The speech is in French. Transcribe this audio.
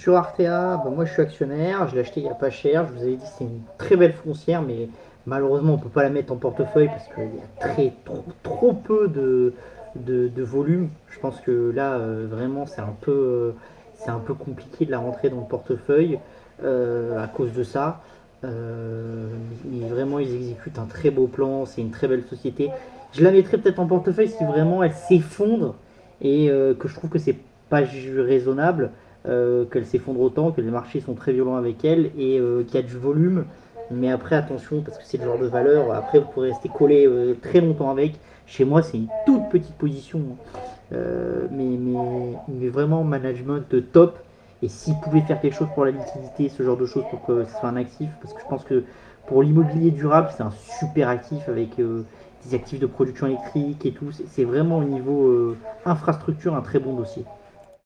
Sur Artea, bah, moi je suis actionnaire, je l'ai acheté il n'y a pas cher, je vous avais dit c'est une très belle foncière, mais malheureusement on ne peut pas la mettre en portefeuille parce qu'il y a trop peu de volume. Je pense que là vraiment c'est un peu compliqué de la rentrer dans le portefeuille à cause de ça. Vraiment ils exécutent un très beau plan, c'est une très belle société. Je la mettrais peut-être en portefeuille si vraiment elle s'effondre et que je trouve que c'est pas raisonnable qu'elle s'effondre autant, que les marchés sont très violents avec elle et qu'il y a du volume. Mais après, attention, parce que c'est le genre de valeur, après vous pourrez rester collé très longtemps avec. Chez moi, c'est une toute petite position, mais vraiment management de top. Et s'il pouvait faire quelque chose pour la liquidité, ce genre de choses, pour que ce soit un actif, parce que je pense que pour l'immobilier durable, c'est un super actif avec des actifs de production électrique et tout. C'est vraiment au niveau infrastructure un très bon dossier.